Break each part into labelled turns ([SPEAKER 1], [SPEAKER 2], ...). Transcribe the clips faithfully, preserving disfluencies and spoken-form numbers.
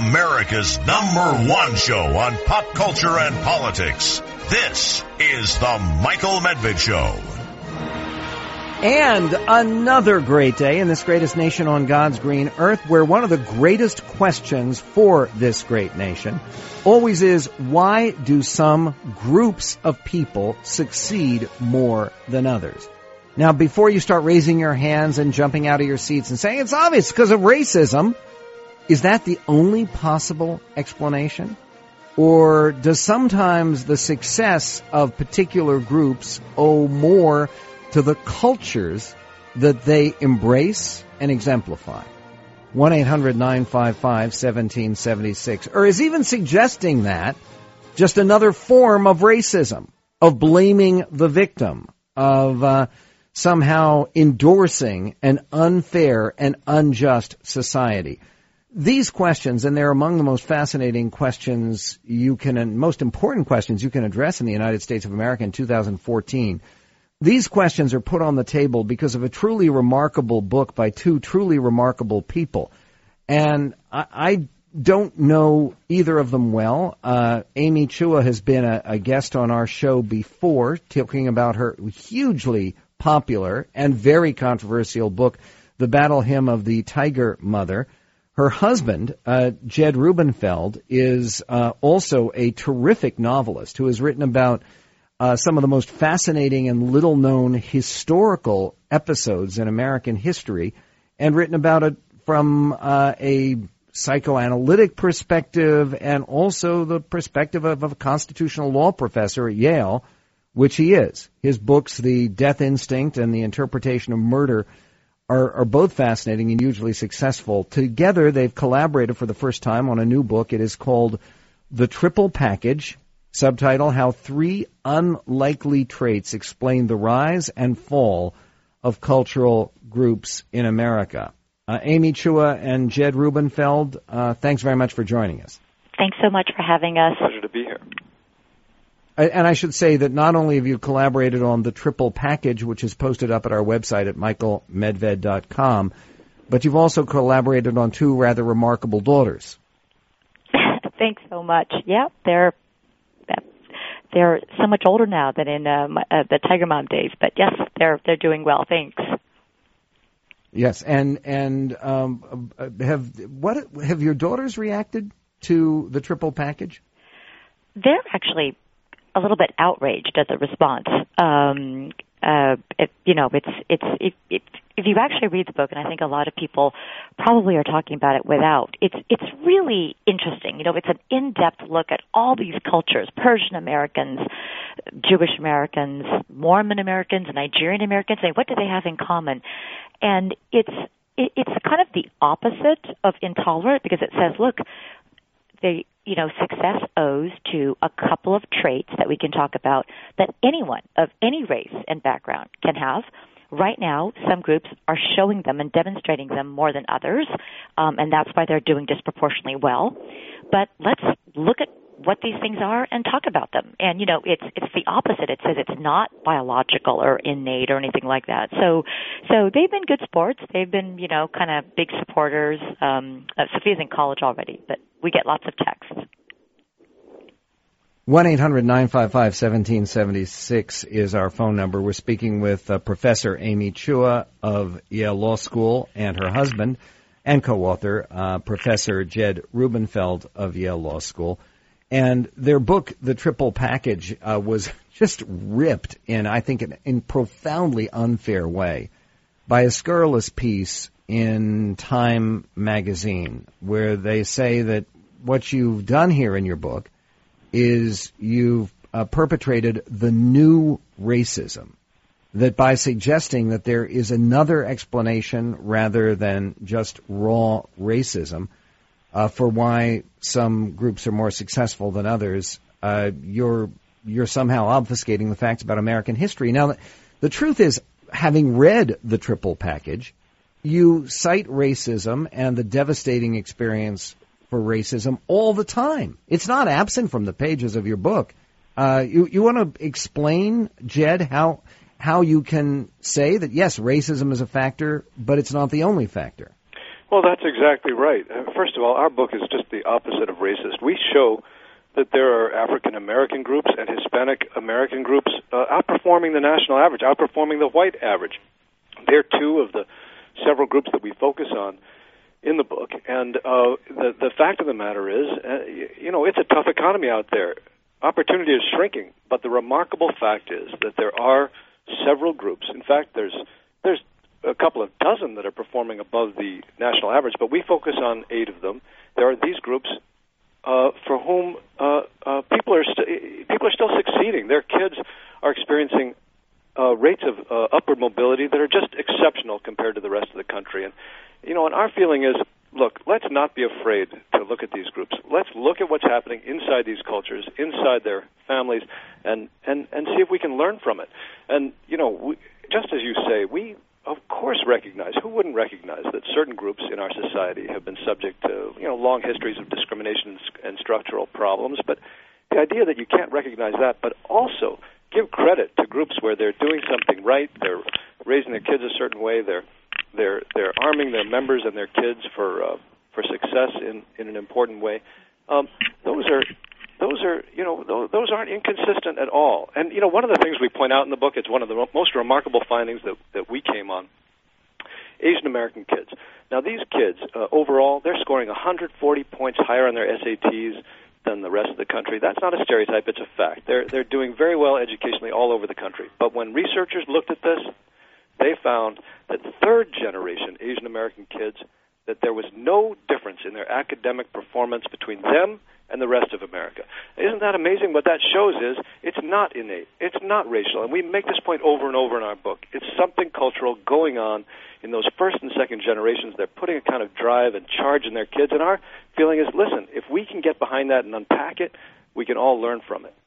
[SPEAKER 1] America's number one show on pop culture and politics. This is the Michael Medved Show.
[SPEAKER 2] And another great day in this greatest nation on God's green earth, where one of the greatest questions for this great nation always is, why do some groups of people succeed more than others? Now, before you start raising your hands and jumping out of your seats and saying it's obvious because of racism, is that the only possible explanation? Or does sometimes the success of particular groups owe more to the cultures that they embrace and exemplify? one eight hundred nine five five one seven seven six. Or is even suggesting that just another form of racism, of blaming the victim, of uh, somehow endorsing an unfair and unjust society? These questions, and they're among the most fascinating questions you can, and most important questions you can address in the United States of America in two thousand fourteen. These questions are put on the table because of a truly remarkable book by two truly remarkable people. And I, I don't know either of them well. Uh, Amy Chua has been a, a guest on our show before, talking about her hugely popular and very controversial book, The Battle Hymn of the Tiger Mother. Her husband, uh, Jed Rubenfeld, is uh, also a terrific novelist who has written about Uh, some of the most fascinating and little-known historical episodes in American history, and written about it from uh, a psychoanalytic perspective and also the perspective of, of a constitutional law professor at Yale, which he is. His books, The Death Instinct and The Interpretation of Murder, are, are both fascinating and hugely successful. Together, they've collaborated for the first time on a new book. It is called The Triple Package. Subtitle, How Three Unlikely Traits Explain the Rise and Fall of Cultural Groups in America. Uh, Amy Chua and Jed Rubenfeld, uh, thanks very much for joining us.
[SPEAKER 3] Thanks so much for having us.
[SPEAKER 4] Pleasure to be here.
[SPEAKER 2] And I should say that not only have you collaborated on the Triple Package, which is posted up at our website at michael medved dot com, but you've also collaborated on two rather remarkable daughters.
[SPEAKER 3] Thanks so much. Yeah, they're They're so much older now than in uh, my, uh, the Tiger Mom days, but yes, they're they're doing well. Thanks.
[SPEAKER 2] Yes, and and um, have what have your daughters reacted to the Triple Package?
[SPEAKER 3] They're actually a little bit outraged at the response. Um, uh, it, you know, it's it's it, it, if you actually read the book, and I think a lot of people probably are talking about it without, it's it's really interesting. You know, it's an in-depth look at all these cultures: Persian Americans, Jewish Americans, Mormon Americans, Nigerian Americans. And what do they have in common? And it's it, it's kind of the opposite of intolerant, because it says, look, they you know, success owes to a couple of traits that we can talk about that anyone of any race and background can have. Right now, some groups are showing them and demonstrating them more than others, um, and that's why they're doing disproportionately well. But let's look at what these things are and talk about them. And, you know, it's it's the opposite. It says it's not biological or innate or anything like that. So so they've been good sports. They've been, you know, kind of big supporters. Um, uh, Sophia's in college already, but we get lots of texts.
[SPEAKER 2] one eight hundred nine five five one seven seven six is our phone number. We're speaking with uh, Professor Amy Chua of Yale Law School and her husband and co-author, uh, Professor Jed Rubenfeld of Yale Law School. And their book, The Triple Package, uh, was just ripped in, I think, in, in profoundly unfair way by a scurrilous piece in Time magazine, where they say that what you've done here in your book is you've uh, perpetrated the new racism, that by suggesting that there is another explanation rather than just raw racism uh, for why some groups are more successful than others, uh, you're you're somehow obfuscating the facts about American history. Now, the, the truth is, having read The Triple Package, you cite racism and the devastating experience for racism all the time. It's not absent from the pages of your book. Uh, you you want to explain, Jed, how how you can say that, yes, racism is a factor, but it's not the only factor?
[SPEAKER 4] Well, that's exactly right. First of all, our book is just the opposite of racist. We show that there are African American groups and Hispanic American groups uh, outperforming the national average, outperforming the white average. They're two of the several groups that we focus on in the book. And uh, the the fact of the matter is, uh, you know, it's a tough economy out there. Opportunity is shrinking, but the remarkable fact is that there are several groups. In fact, there's there's a couple of dozen that are performing above the national average, but we focus on eight of them. There are these groups uh, for whom uh, uh, people are st- people are still succeeding. Their kids are experiencing uh, rates of uh, upward mobility that are just exceptional compared to the rest of the country. And you know, and our feeling is, look, let's not be afraid to look at these groups. Let's look at what's happening inside these cultures, inside their families, and and and see if we can learn from it. And you know, we, just as you say, we of course recognize, who wouldn't recognize that certain groups in our society have been subject to, you know, long histories of discrimination and structural problems, but the idea that you can't recognize that, but also give credit to groups where they're doing something right, they're raising their kids a certain way, they're they're they're arming their members and their kids for uh, for success in, in an important way. Um, those are Those are, you know, those aren't inconsistent at all. And, you know, one of the things we point out in the book, it's one of the most remarkable findings that, that we came on, Asian American kids. Now, these kids, uh, overall, they're scoring one hundred forty points higher on their S A Ts than the rest of the country. That's not a stereotype, it's a fact. They're, they're doing very well educationally all over the country. But when researchers looked at this, they found that third-generation Asian American kids, that there was no difference in their academic performance between them and the rest of America. Isn't that amazing? What that shows is it's not innate. It's not racial. And we make this point over and over in our book. It's something cultural going on in those first and second generations. They're putting a kind of drive and charge in their kids. And our feeling is, listen, if we can get behind that and unpack it, we can all learn from it.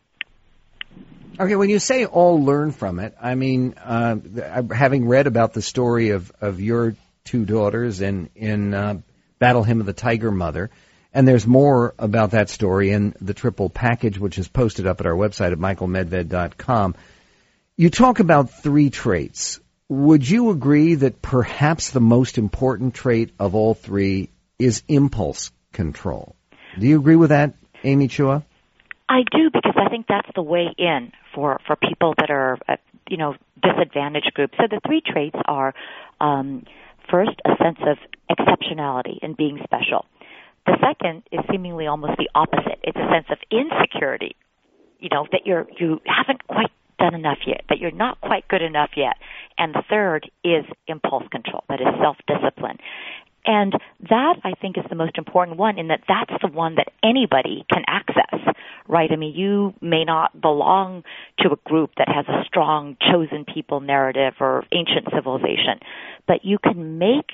[SPEAKER 2] Okay, when you say all learn from it, I mean, uh, having read about the story of, of your two daughters in, in uh, Battle Hymn of the Tiger Mother, and there's more about that story in the Triple Package, which is posted up at our website at michael medved dot com. You talk about three traits. Would you agree that perhaps the most important trait of all three is impulse control? Do you agree with that, Amy Chua?
[SPEAKER 3] I do, because I think that's the way in for, for people that are, uh, you know, disadvantaged groups. So the three traits are, um, first, a sense of exceptionality and being special. The second is seemingly almost the opposite. It's a sense of insecurity, you know, that you're, you haven't quite done enough yet, that you're not quite good enough yet. And the third is impulse control, that is self-discipline. And that, I think, is the most important one, in that that's the one that anybody can access, right? I mean, you may not belong to a group that has a strong chosen people narrative or ancient civilization, but you can make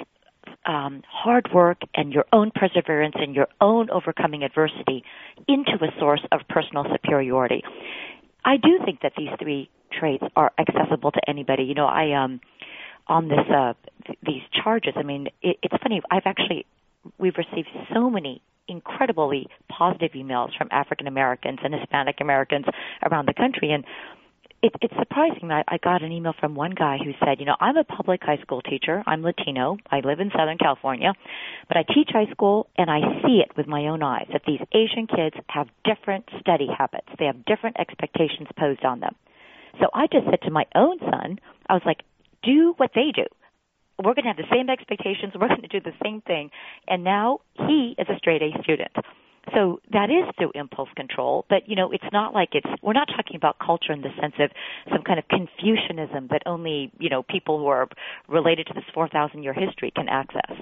[SPEAKER 3] um, hard work and your own perseverance and your own overcoming adversity into a source of personal superiority. I do think that these three traits are accessible to anybody. You know, I um on this uh th- these charges, I mean, it, it's funny. I've actually we've received so many incredibly positive emails from African Americans and Hispanic Americans around the country, and it, it's surprising. I, I got an email from one guy who said, you know, I'm a public high school teacher. I'm Latino. I live in Southern California, but I teach high school, and I see it with my own eyes that these Asian kids have different study habits. They have different expectations posed on them. So I just said to my own son, I was like, do what they do. We're going to have the same expectations. We're going to do the same thing. And now he is a straight A student. So that is through impulse control. But, you know, it's not like it's, we're not talking about culture in the sense of some kind of Confucianism that only, you know, people who are related to this four thousand year history can access.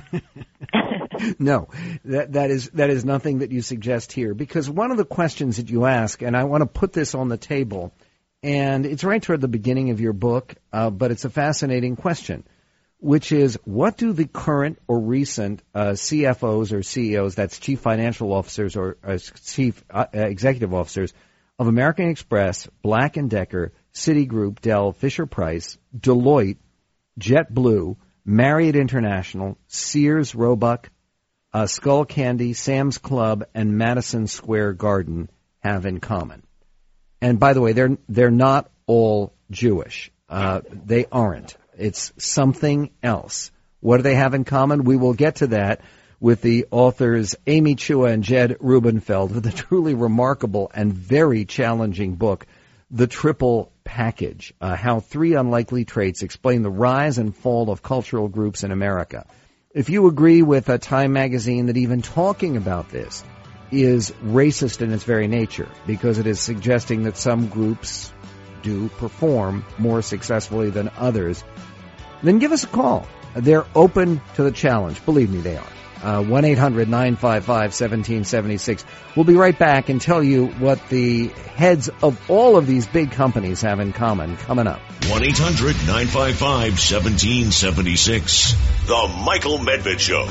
[SPEAKER 2] No, that, that is, that is nothing that you suggest here. Because one of the questions that you ask, and I want to put this on the table, and it's right toward the beginning of your book, uh, but it's a fascinating question, which is, what do the current or recent uh, C F Os or C E Os, that's chief financial officers or uh, chief uh, executive officers of American Express, Black and Decker, Citigroup, Dell, Fisher-Price, Deloitte, JetBlue, Marriott International, Sears, Roebuck, uh, Skull Candy, Sam's Club, and Madison Square Garden have in common? And by the way, they're they're not all Jewish. Uh, they aren't. It's something else. What do they have in common? We will get to that with the authors Amy Chua and Jed Rubenfeld with a truly remarkable and very challenging book, The Triple Package, uh, How Three Unlikely Traits Explain the Rise and Fall of Cultural Groups in America. If you agree with a Time magazine that even talking about this is racist in its very nature, because it is suggesting that some groups do perform more successfully than others, then give us a call. They're open to the challenge. Believe me, they are. Uh, one eight hundred nine five five one seven seven six. We'll be right back and tell you what the heads of all of these big companies have in common coming up.
[SPEAKER 1] one eight hundred nine five five one seven seven six. The Michael Medved Show.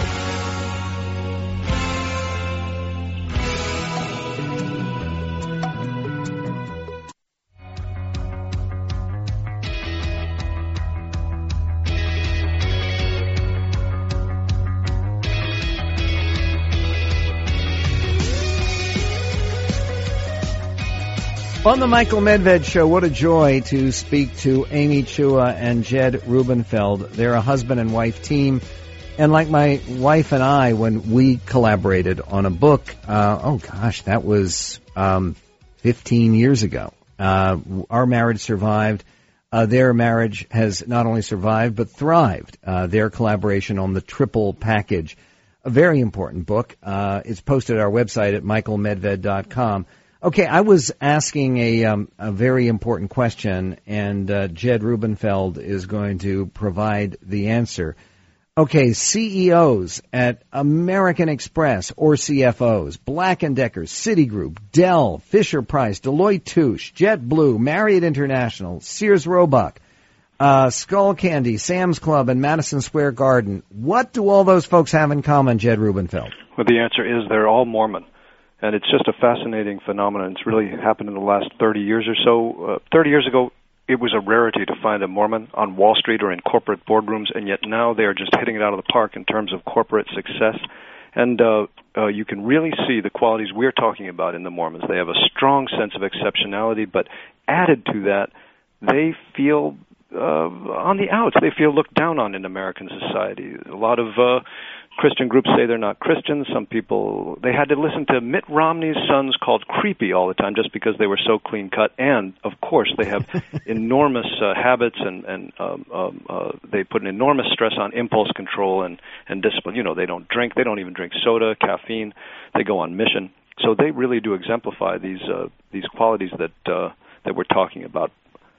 [SPEAKER 2] On the Michael Medved Show, what a joy to speak to Amy Chua and Jed Rubenfeld. They're a husband and wife team. And like my wife and I, when we collaborated on a book, uh, oh gosh, that was um, fifteen years ago. Uh, our marriage survived. Uh, their marriage has not only survived, but thrived. Uh, their collaboration on The Triple Package, a very important book. Uh, it's posted at our website at michael medved dot com. Okay, I was asking a, um, a very important question, and uh, Jed Rubenfeld is going to provide the answer. Okay, C E Os at American Express or C F Os, Black and Decker, Citigroup, Dell, Fisher-Price, Deloitte Touche, JetBlue, Marriott International, Sears Roebuck, uh, Skull Candy, Sam's Club, and Madison Square Garden. What do all those folks have in common, Jed Rubenfeld?
[SPEAKER 4] Well, the answer is they're all Mormon. And it's just a fascinating phenomenon. It's really happened in the last thirty years or so. Uh, thirty years ago, it was a rarity to find a Mormon on Wall Street or in corporate boardrooms, and yet now they are just hitting it out of the park in terms of corporate success. And uh, uh, you can really see the qualities we're talking about in the Mormons. They have a strong sense of exceptionality, but added to that, they feel uh, on the outs. They feel looked down on in American society. A lot of uh, Christian groups say they're not Christians. Some people, they had to listen to Mitt Romney's sons called creepy all the time just because they were so clean-cut. And, of course, they have enormous uh, habits, and, and um, um, uh, they put an enormous stress on impulse control and, and discipline. You know, they don't drink. They don't even drink soda, caffeine. They go on mission. So they really do exemplify these uh, these qualities that uh, that we're talking about.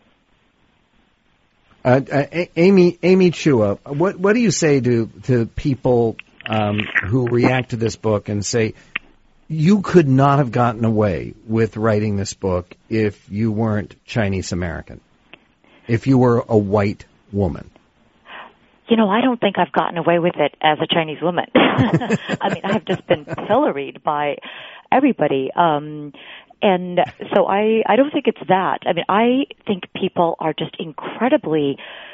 [SPEAKER 2] Uh, uh, Amy Amy Chua, what what do you say to to people um, who react to this book and say, you could not have gotten away with writing this book if you weren't Chinese American, if you were a white woman?
[SPEAKER 3] You know, I don't think I've gotten away with it as a Chinese woman. I mean, I've just been pilloried by everybody. Um, and so I, I don't think it's that. I mean, I think people are just incredibly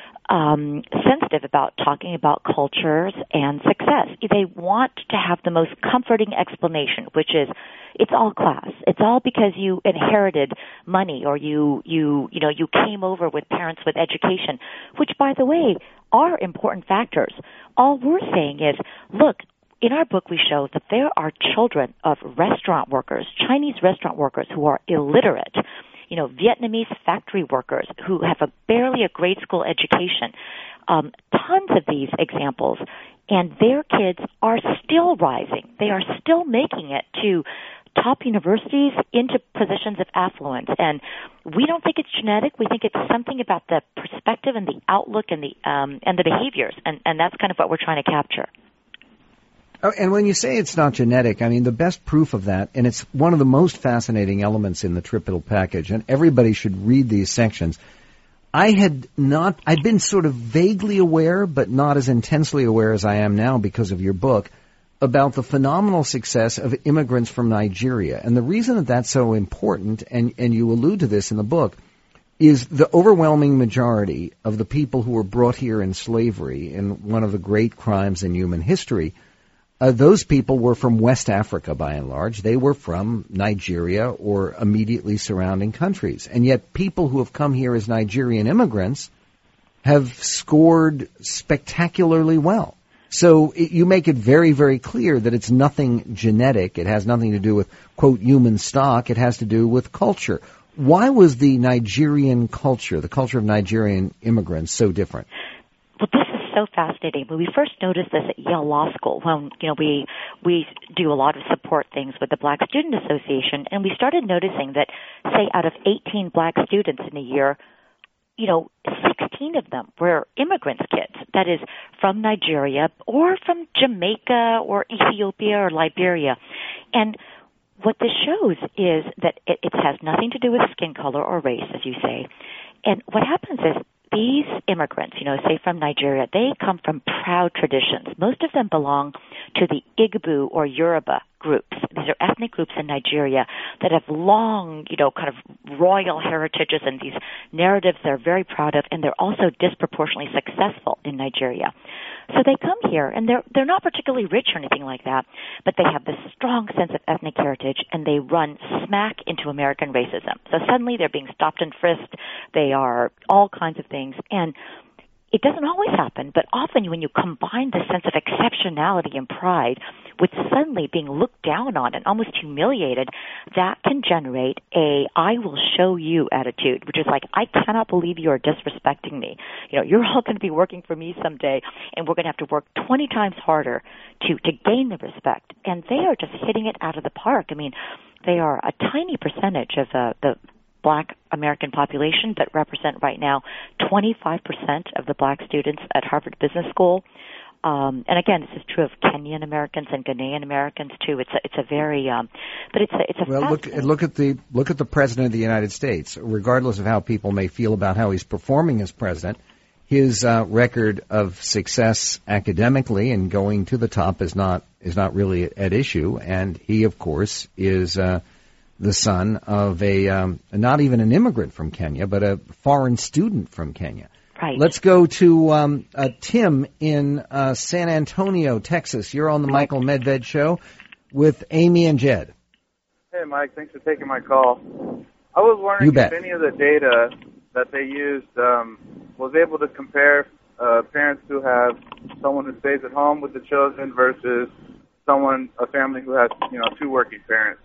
[SPEAKER 3] um, sensitive about talking about cultures and success. They want to have the most comforting explanation, which is it's all class. It's all because you inherited money, or you, you, you know, you came over with parents with education, which, by the way, are important factors. All we're saying is, look, in our book we show that there are children of restaurant workers, Chinese restaurant workers who are illiterate, you know, Vietnamese factory workers who have a barely a grade school education, um, tons of these examples, and their kids are still rising. They are still making it to top universities, into positions of affluence. And we don't think it's genetic. We think it's something about the perspective and the outlook and the um, and the behaviors, and, and that's kind of what we're trying to capture.
[SPEAKER 2] Oh, and when you say it's not genetic, I mean, the best proof of that, and it's one of the most fascinating elements in the Triple Package, and everybody should read these sections. I had not, I'd been sort of vaguely aware, but not as intensely aware as I am now because of your book, about the phenomenal success of immigrants from Nigeria. And the reason that that's so important, and, and you allude to this in the book, is the overwhelming majority of the people who were brought here in slavery, in one of the great crimes in human history, Uh, those people were from West Africa, by and large. They were from Nigeria or immediately surrounding countries. And yet people who have come here as Nigerian immigrants have scored spectacularly well. So it, you make it very, very clear that it's nothing genetic. It has nothing to do with, quote, human stock. It has to do with culture. Why was the Nigerian culture, the culture of Nigerian immigrants, so different?
[SPEAKER 3] Well, this is so fascinating. When we first noticed this at Yale Law School, when, you know, we, we do a lot of support things with the Black Student Association, and we started noticing that, say, out of eighteen black students in a year, you know, sixteen of them were immigrants' kids, that is, from Nigeria or from Jamaica or Ethiopia or Liberia. And what this shows is that it, it has nothing to do with skin color or race, as you say. And what happens is these immigrants, you know, say from Nigeria, they come from proud traditions. Most of them belong to the Igbo or Yoruba groups. These are ethnic groups in Nigeria that have long, you know, kind of royal heritages and these narratives they're very proud of, and they're also disproportionately successful in Nigeria. So they come here, and they're they're not particularly rich or anything like that, but they have this strong sense of ethnic heritage, and they run smack into American racism. So suddenly they're being stopped and frisked. They are all kinds of things, and it doesn't always happen, but often when you combine the sense of exceptionality and pride with suddenly being looked down on and almost humiliated, that can generate a I will show you attitude, which is like, I cannot believe you are disrespecting me. You know, you're all going to be working for me someday, and we're going to have to work twenty times harder to, to gain the respect. And they are just hitting it out of the park. I mean, they are a tiny percentage of uh, the Black American population, but represent right now twenty-five percent of the black students at Harvard Business School. Um, and again, this is true of Kenyan Americans and Ghanaian Americans too. It's a, it's a very, um, but it's a, it's a.
[SPEAKER 2] Well, look, look at the look at the President of the United States. Regardless of how people may feel about how he's performing as president, his uh, record of success academically and going to the top is not is not really at issue. And he, of course, is. Uh, the son of a, um, not even an immigrant from Kenya, but a foreign student from Kenya.
[SPEAKER 3] Right.
[SPEAKER 2] Let's go to um, uh, Tim in uh, San Antonio, Texas. You're on the Michael Medved Show with Amy and Jed.
[SPEAKER 5] Hey, Mike. Thanks for taking my call. I was wondering
[SPEAKER 2] You bet.
[SPEAKER 5] if any of the data that they used um, was able to compare uh, parents who have someone who stays at home with the children versus someone, a family who has, you know, two working parents.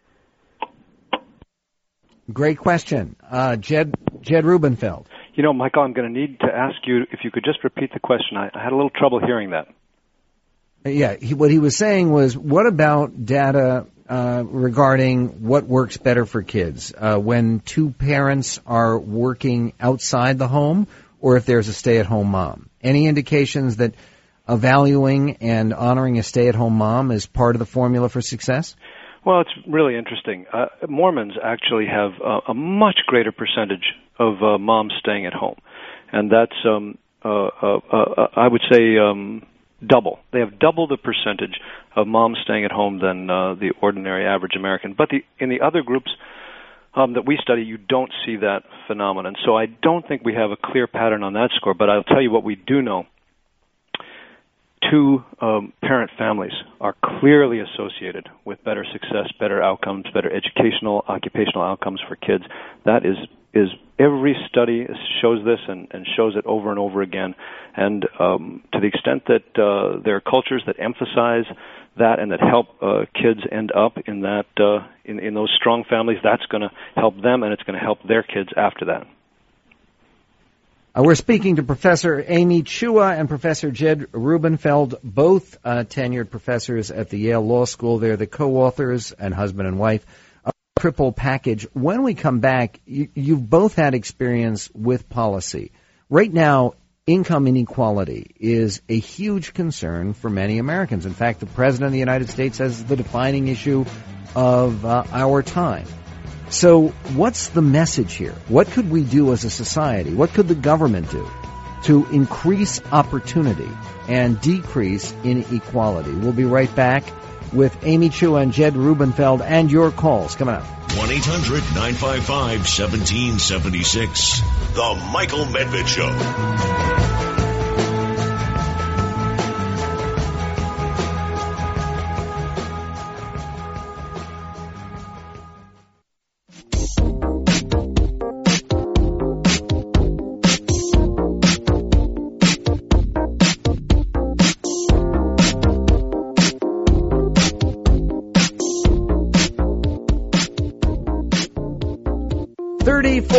[SPEAKER 2] Great question. Uh, Jed Jed Rubenfeld.
[SPEAKER 4] You know, Michael, I'm going to need to ask you if you could just repeat the question. I, I had a little trouble hearing that.
[SPEAKER 2] Yeah, he, what he was saying was, what about data uh, regarding what works better for kids uh, when two parents are working outside the home or if there's a stay-at-home mom? Any indications that uh, valuing and honoring a stay-at-home mom is part of the formula for success?
[SPEAKER 4] Well, it's really interesting. Uh, Mormons actually have uh, a much greater percentage of uh, moms staying at home, and that's, um, uh, uh, uh, I would say, um, double. They have double the percentage of moms staying at home than uh, the ordinary average American. But the, in the other groups um, that we study, you don't see that phenomenon. So I don't think we have a clear pattern on that score, but I'll tell you what we do know. Two um, parent families are clearly associated with better success, better outcomes, better educational, occupational outcomes for kids. That is, is every study shows this and, and shows it over and over again. And um, to the extent that uh, there are cultures that emphasize that and that help uh, kids end up in that uh, in, in those strong families, that's going to help them, and it's going to help their kids after that.
[SPEAKER 2] Uh, we're speaking to Professor Amy Chua and Professor Jed Rubenfeld, both uh, tenured professors at the Yale Law School. They're the co-authors and husband and wife of Triple Package. When we come back, you, you've both had experience with policy. Right now, income inequality is a huge concern for many Americans. In fact, the President of the United States says the defining issue of uh, our time. So what's the message here? What could we do as a society? What could the government do to increase opportunity and decrease inequality? We'll be right back with Amy Chua and Jed Rubenfeld and your calls coming up.
[SPEAKER 1] one eight hundred nine five five one seven seven six. The Michael Medved Show.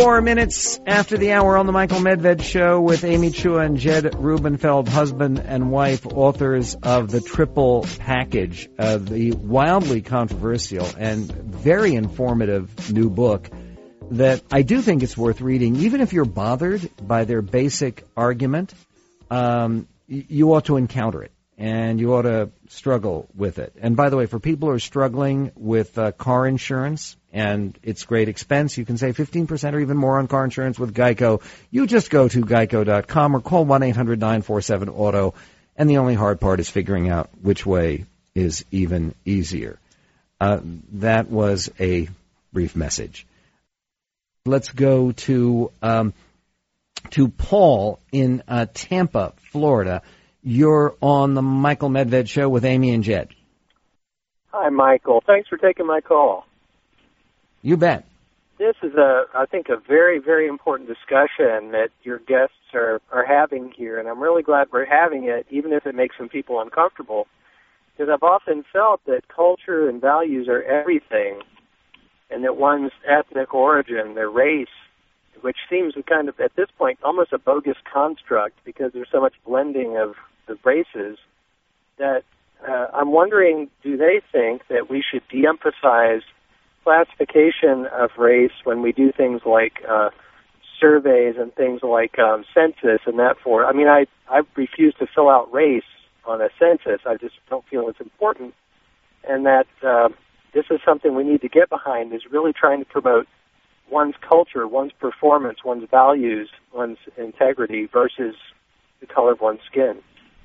[SPEAKER 2] Four minutes after the hour on the Michael Medved Show with Amy Chua and Jed Rubenfeld, husband and wife, authors of The Triple Package, uh, the wildly controversial and very informative new book that I do think it's worth reading. Even if you're bothered by their basic argument, um, you ought to encounter it, and you ought to struggle with it. And by the way, for people who are struggling with uh, car insurance, and it's great expense, you can save fifteen percent or even more on car insurance with Geico. You just go to geico dot com or call one eight hundred nine four seven auto, and the only hard part is figuring out which way is even easier. Uh, that was a brief message. Let's go to um, to Paul in uh, Tampa, Florida. You're on the Michael Medved Show with Amy and Jed.
[SPEAKER 6] Hi, Michael. Thanks for taking my call.
[SPEAKER 2] You bet.
[SPEAKER 6] This is, a, I think, a very, very important discussion that your guests are, are having here, and I'm really glad we're having it, even if it makes some people uncomfortable, because I've often felt that culture and values are everything, and that one's ethnic origin, their race, which seems kind of, at this point, almost a bogus construct because there's so much blending of the races, that uh, I'm wondering, do they think that we should de-emphasize classification of race when we do things like uh, surveys and things like um, census and that for? I mean, I, I refuse to fill out race on a census. I just don't feel it's important. And that uh, this is something we need to get behind, is really trying to promote one's culture, one's performance, one's values, one's integrity versus the color of one's skin.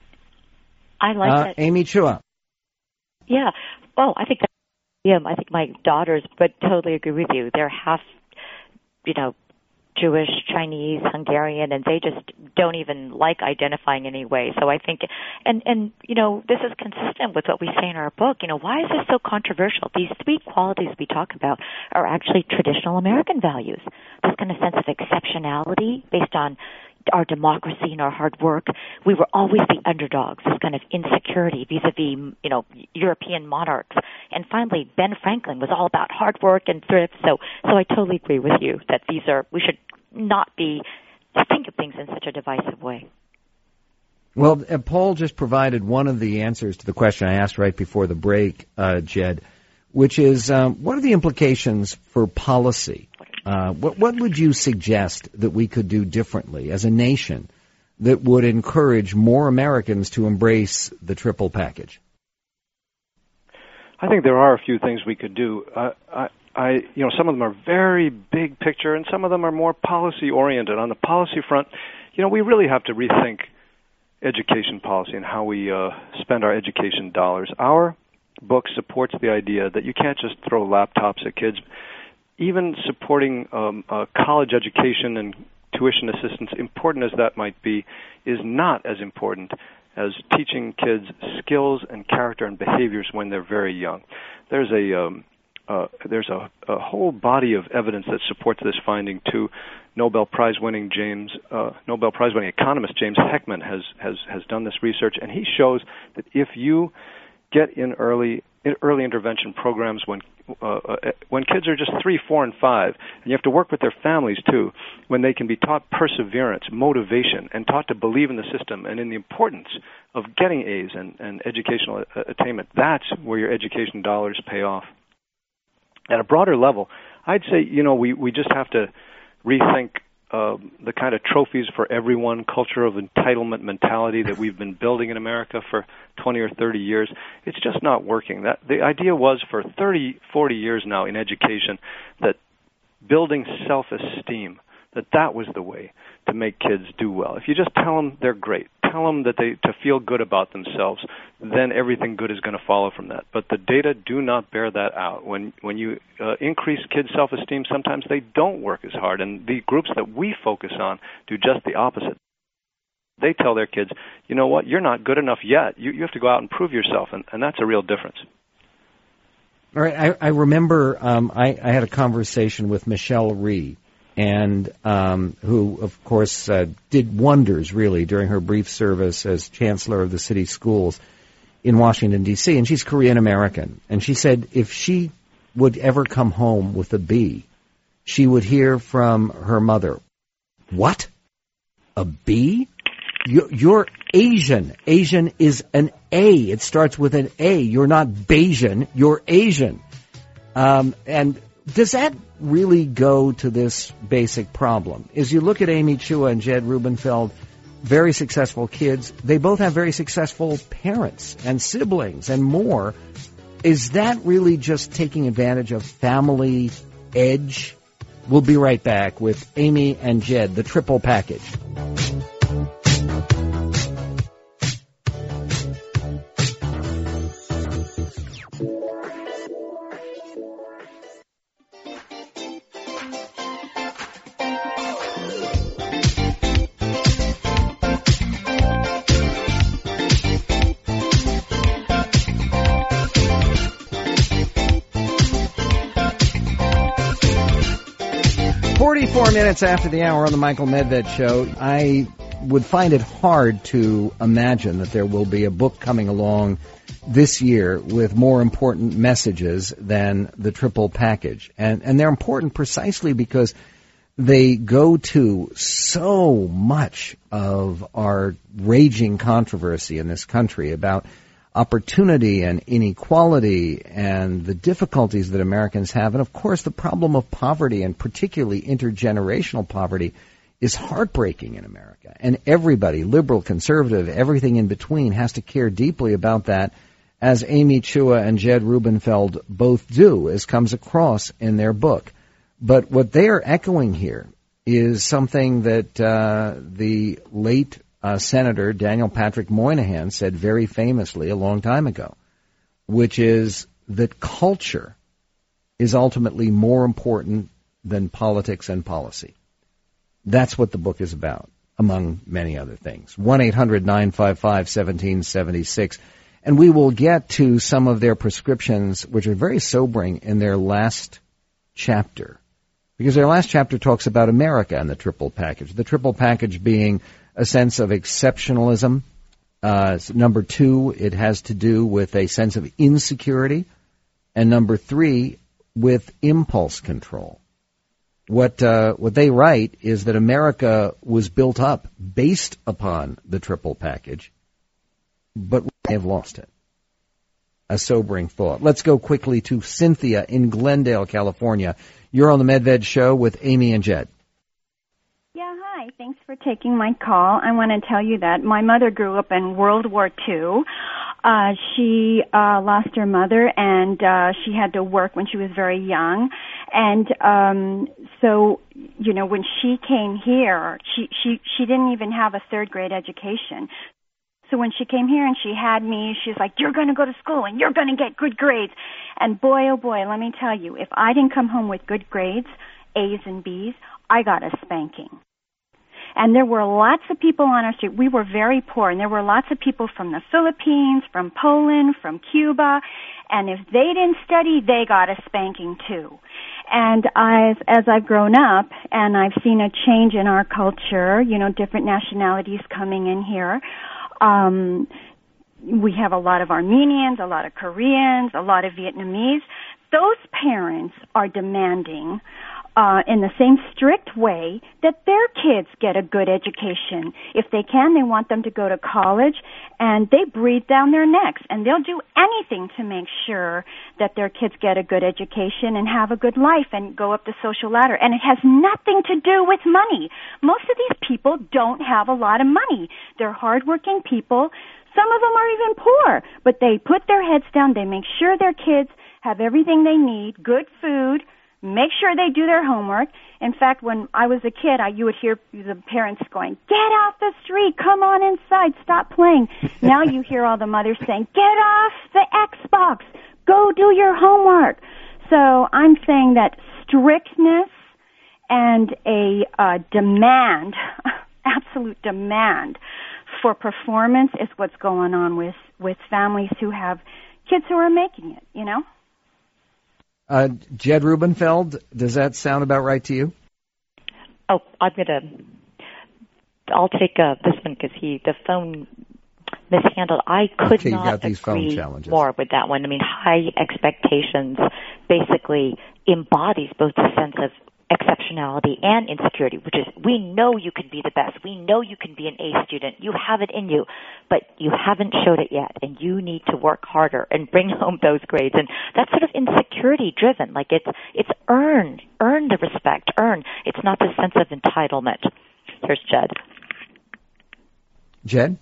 [SPEAKER 3] I like
[SPEAKER 2] uh,
[SPEAKER 3] that.
[SPEAKER 2] Amy Chua.
[SPEAKER 3] Yeah. Oh, I think that, yeah, I think my daughters would totally agree with you. They're half, you know, Jewish, Chinese, Hungarian, and they just don't even like identifying any way. So I think, and, and, you know, this is consistent with what we say in our book. You know, why is this so controversial? These three qualities we talk about are actually traditional American values. This kind of sense of exceptionality based on our democracy and our hard work. We were always the underdogs, this kind of insecurity vis-a-vis, you know, European monarchs. And finally, Ben Franklin was all about hard work and thrift. So, so I totally agree with you that these are, we should not be, think of things in such a divisive way.
[SPEAKER 2] Well, uh, Paul just provided one of the answers to the question I asked right before the break, uh, Jed, which is, um, what are the implications for policy? Uh, what, what would you suggest that we could do differently as a nation that would encourage more Americans to embrace the triple package?
[SPEAKER 4] I think there are a few things we could do. Uh, I, I, you know, some of them are very big picture, and some of them are more policy oriented. On the policy front, you know, we really have to rethink education policy and how we uh, spend our education dollars. Our book supports the idea that you can't just throw laptops at kids. Even supporting um, uh, college education and tuition assistance, important as that might be, is not as important as teaching kids skills and character and behaviors when they're very young. There's a um, uh, there's a, a whole body of evidence that supports this finding too. Nobel Prize winning James uh, Nobel Prize winning economist James Heckman has has has done this research, and he shows that if you get in early in early intervention programs when uh, when kids are just three, four, and five, and you have to work with their families too, when they can be taught perseverance, motivation, and taught to believe in the system and in the importance of getting A's and, and educational attainment, that's where your education dollars pay off. At a broader level, I'd say, you know, we, we just have to rethink uh, the kind of trophies for everyone, culture of entitlement mentality that we've been building in America for twenty or thirty years. It's just not working. That the idea was for thirty, forty years now in education that building self-esteem, that that was the way to make kids do well. If you just tell them they're great, tell them that they to feel good about themselves, then everything good is going to follow from that. But the data do not bear that out. When when you uh, increase kids' self-esteem, sometimes they don't work as hard, and the groups that we focus on do just the opposite. They tell their kids, you know what, you're not good enough yet. You you have to go out and prove yourself, and, and that's a real difference.
[SPEAKER 2] All right, I, I remember um, I, I had a conversation with Michelle Rhee, and um, who, of course, uh, did wonders, really, during her brief service as chancellor of the city schools in Washington, D C, and she's Korean-American. And she said if she would ever come home with a B, she would hear from her mother, "What? A B? You're Asian. Asian is an A. It starts with an A. You're not Bayesian. You're Asian." Um, and does that really go to this basic problem? As you look at Amy Chua and Jed Rubenfeld, very successful kids, they both have very successful parents and siblings and more. Is that really just taking advantage of family edge? We'll be right back with Amy and Jed, the triple package. forty-four minutes after the hour on the Michael Medved Show, I would find it hard to imagine that there will be a book coming along this year with more important messages than the triple package. And, and they're important precisely because they go to so much of our raging controversy in this country about opportunity and inequality and the difficulties that Americans have. And, of course, the problem of poverty, and particularly intergenerational poverty, is heartbreaking in America. And everybody, liberal, conservative, everything in between, has to care deeply about that, as Amy Chua and Jed Rubenfeld both do, as comes across in their book. But what they are echoing here is something that uh, the late Uh, Senator Daniel Patrick Moynihan said very famously a long time ago, which is that culture is ultimately more important than politics and policy. That's what the book is about, among many other things. one eight hundred nine five five one seven seven six. And we will get to some of their prescriptions, which are very sobering, in their last chapter. Because their last chapter talks about America and the triple package. The triple package being a sense of exceptionalism. Uh, number two, it has to do with a sense of insecurity. And number three, with impulse control. What uh, what they write is that America was built up based upon the triple package, but we have lost it. A sobering thought. Let's go quickly to Cynthia in Glendale, California. You're on the Medved Show with Amy and Jed.
[SPEAKER 7] Yeah, hi. Thanks for taking my call. I want to tell you that my mother grew up in World War Two. Uh, she uh, lost her mother, and uh, she had to work when she was very young. And um, so, you know, when she came here, she, she, she didn't even have a third grade education. So when she came here and she had me, she's like, "You're going to go to school and you're going to get good grades." And boy, oh boy, let me tell you, if I didn't come home with good grades, A's and B's, I got a spanking. And there were lots of people on our street. We were very poor, and there were lots of people from the Philippines, from Poland, from Cuba, and if they didn't study, they got a spanking too. And I've, as I've grown up, and I've seen a change in our culture, you know, different nationalities coming in here. Um, we have a lot of Armenians, a lot of Koreans, a lot of Vietnamese. Those parents are demanding Uh, in the same strict way that their kids get a good education. If they can, they want them to go to college, and they breathe down their necks, and they'll do anything to make sure that their kids get a good education and have a good life and go up the social ladder. And it has nothing to do with money. Most of these people don't have a lot of money. They're hardworking people. Some of them are even poor, but they put their heads down. They make sure their kids have everything they need, good food, make sure they do their homework. In fact, when I was a kid, I, you would hear the parents going, "Get off the street, come on inside, stop playing." Now you hear all the mothers saying, "Get off the Xbox, go do your homework." So I'm saying that strictness and a uh, demand, absolute demand for performance is what's going on with, with families who have kids who are making it, you know?
[SPEAKER 2] Uh, Jed Rubenfeld, does that sound about right to you?
[SPEAKER 3] Oh, I'm gonna. I'll take uh, this one because he the phone mishandled. I could
[SPEAKER 2] okay,
[SPEAKER 3] not
[SPEAKER 2] you got these
[SPEAKER 3] agree
[SPEAKER 2] phone challenges.
[SPEAKER 3] more with that one. I mean, high expectations basically embodies both a sense of exceptionality and insecurity, which is we know you can be the best. We know you can be an A student. You have it in you, but you haven't showed it yet, and you need to work harder and bring home those grades. And that's sort of insecurity driven. Like it's it's earn, earn the respect, earn. It's not this sense of entitlement. Here's Jed.
[SPEAKER 2] Jed?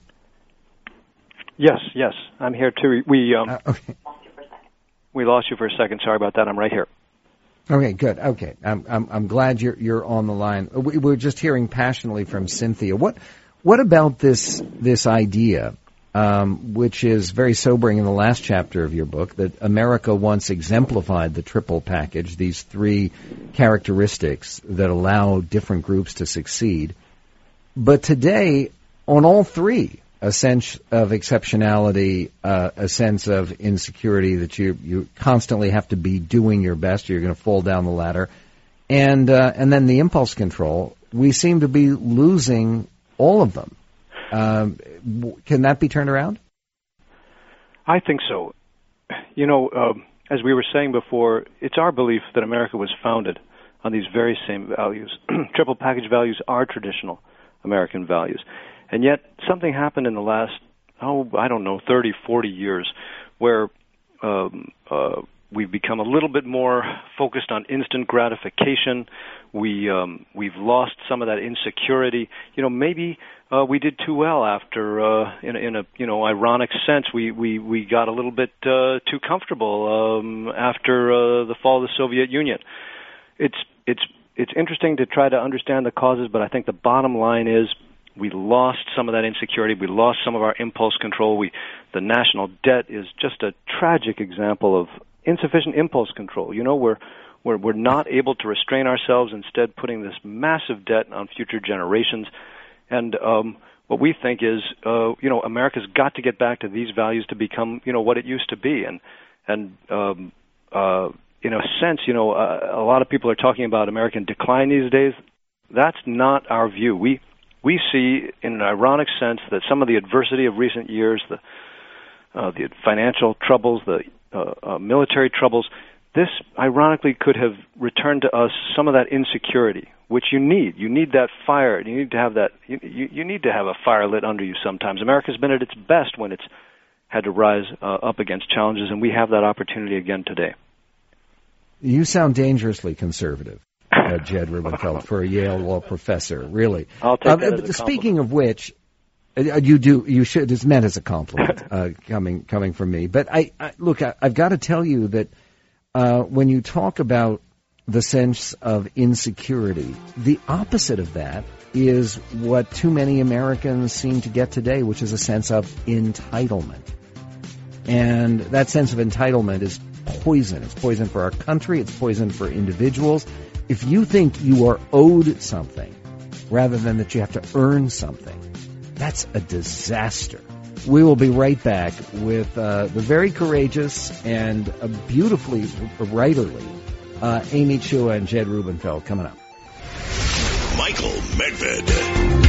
[SPEAKER 8] Yes, yes, I'm here too. We um,
[SPEAKER 2] uh, okay.
[SPEAKER 8] we lost you for a second. Sorry about that. I'm right here.
[SPEAKER 2] Okay, good. Okay, I'm I'm, I'm glad you're you're on the line. We, we're just hearing passionately from Cynthia. What what about this this idea, um, which is very sobering in the last chapter of your book, that America once exemplified the triple package, these three characteristics that allow different groups to succeed, but today on all three, a sense of exceptionality, uh, a sense of insecurity that you you constantly have to be doing your best, or you're going to fall down the ladder, and uh, and then the impulse control. We seem to be losing all of them. Um, can that be turned around?
[SPEAKER 8] I think so. You know, um, as we were saying before, it's our belief that America was founded on these very same values. Triple package values are traditional American values. And yet something happened in the last, oh, I don't know, thirty, forty years where um, uh, we've become a little bit more focused on instant gratification. We, um, we've lost some of that insecurity. You know, maybe uh, we did too well after, uh, in, a, in a, you know, ironic sense, we, we, we got a little bit uh, too comfortable um, after uh, the fall of the Soviet Union. It's, it's, it's interesting to try to understand the causes, but I think the bottom line is we lost some of that insecurity. We lost some of our impulse control. We, the national debt is just a tragic example of insufficient impulse control. You know, we're, we're, we're not able to restrain ourselves, instead putting this massive debt on future generations. And um, what we think is, uh, you know, America's got to get back to these values to become, you know, what it used to be. And, and um, uh, in a sense, you know, uh, a lot of people are talking about American decline these days. That's not our view. We We see, in an ironic sense, that some of the adversity of recent years, the uh, the financial troubles, the uh, uh, military troubles, this ironically could have returned to us some of that insecurity, which you need. You need that fire. You need to have that. You, you, you need to have a fire lit under you sometimes. America's been at its best when it's had to rise uh, up against challenges, and we have that opportunity again today.
[SPEAKER 2] You sound dangerously conservative. Uh, Jed Rubenfeld, for a Yale law professor, really.
[SPEAKER 8] I'll take
[SPEAKER 2] uh,
[SPEAKER 8] that as a
[SPEAKER 2] Speaking
[SPEAKER 8] compliment.
[SPEAKER 2] of which, uh, you do, you should. It's meant as a compliment, uh, coming coming from me. But I, I look, I, I've got to tell you that uh, when you talk about the sense of insecurity, the opposite of that is what too many Americans seem to get today, which is a sense of entitlement. And that sense of entitlement is poison. It's poison for our country. It's poison for individuals. If you think you are owed something rather than that you have to earn something, that's a disaster. We will be right back with uh, the very courageous and uh, beautifully writerly uh, Amy Chua and Jed Rubenfeld coming up.
[SPEAKER 1] Michael Medved.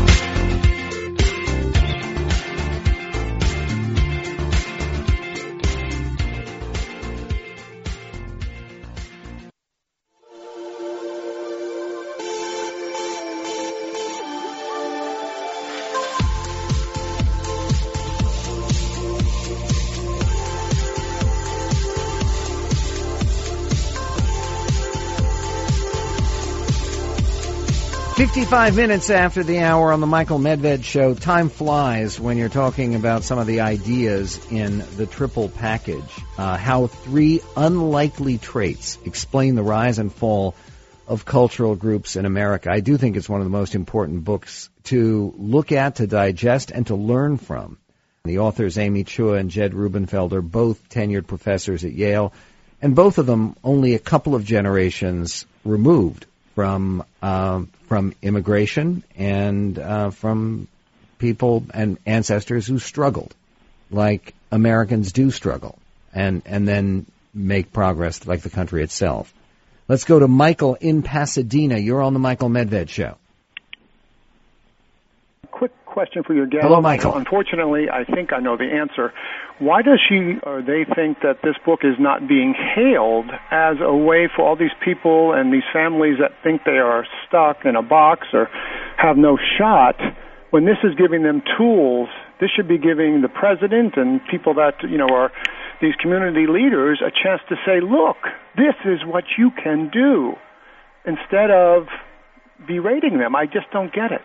[SPEAKER 2] fifty-five minutes after the hour on the Michael Medved Show. Time flies when you're talking about some of the ideas in the triple package. Uh, how three unlikely traits explain the rise and fall of cultural groups in America. I do think it's one of the most important books to look at, to digest, and to learn from. The authors, Amy Chua and Jed Rubenfeld, are both tenured professors at Yale, and both of them only a couple of generations removed from uh, from immigration and uh, from people and ancestors who struggled, like Americans do struggle, and and then make progress like the country itself. Let's go to Michael in Pasadena. You're on the Michael Medved Show.
[SPEAKER 9] Quick question for your guest.
[SPEAKER 2] Hello, Michael.
[SPEAKER 9] Unfortunately, I think I know the answer. why does she or they think that this book is not being hailed as a way for all these people and these families that think they are stuck in a box or have no shot, when this is giving them tools? This should be giving the president and people that, you know, are these community leaders a chance to say, look, this is what you can do, instead of berating them. I just don't get it.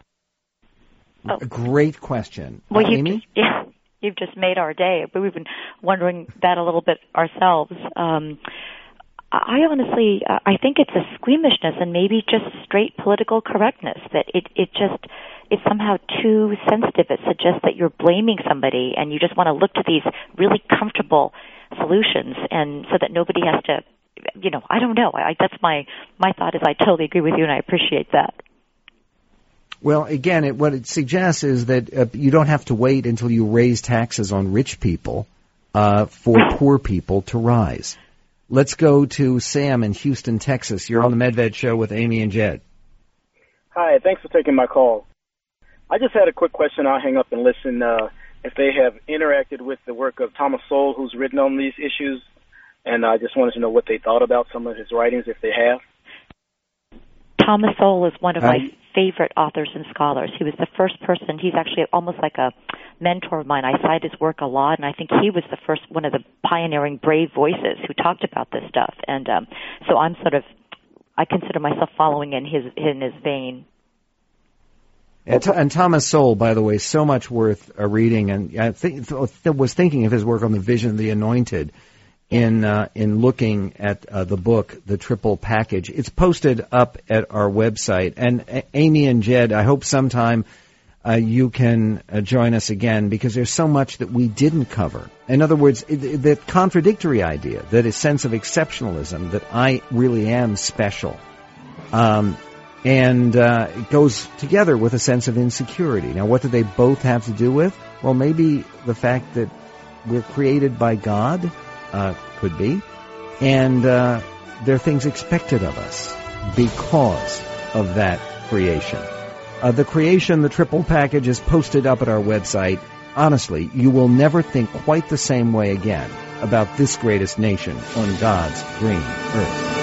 [SPEAKER 2] Oh. Great question.
[SPEAKER 3] Well,
[SPEAKER 2] uh,
[SPEAKER 3] you,
[SPEAKER 2] Amy?
[SPEAKER 3] Yeah, you've just made our day. We've been wondering that a little bit ourselves. Um, I honestly, uh, I think it's a squeamishness and maybe just straight political correctness that it, it just, it's somehow too sensitive. It suggests that you're blaming somebody and you just want to look to these really comfortable solutions, and so that nobody has to, you know, I don't know. I, that's my, my thought is I totally agree with you and I appreciate that.
[SPEAKER 2] Well, again, it, what it suggests is that uh, you don't have to wait until you raise taxes on rich people uh, for poor people to rise. Let's go to Sam in Houston, Texas. You're on the MedVed Show with Amy and Jed.
[SPEAKER 10] Hi, thanks for taking my call. I just had a quick question. I'll hang up and listen. Uh, if they have interacted with the work of Thomas Sowell, who's written on these issues, and I just wanted to know what they thought about some of his writings, if they have.
[SPEAKER 3] Thomas Sowell is one of
[SPEAKER 2] uh,
[SPEAKER 3] my favorite authors and scholars. He was the first person. He's actually almost like a mentor of mine. I cite his work a lot, and I think he was the first, one of the pioneering brave voices who talked about this stuff. And um, so I'm sort of, I consider myself following in his in his vein.
[SPEAKER 2] And, and Thomas Sowell, by the way, so much worth uh, reading. And I think, th- was thinking of his work on the Vision of the Anointed in uh, in looking at uh, the book, The Triple Package. It's posted up at our website. And uh, Amy and Jed, I hope sometime uh, you can uh, join us again, because there's so much that we didn't cover. In other words, it, it, that contradictory idea, that a sense of exceptionalism, that I really am special. Um, and uh, it goes together with a sense of insecurity. Now, what do they both have to do with? Well, maybe the fact that we're created by God, uh, could be, and uh, there are things expected of us because of that creation. Uh, the creation, the triple package, is posted up at our website. Honestly, you will never think quite the same way again about this greatest nation on God's green earth.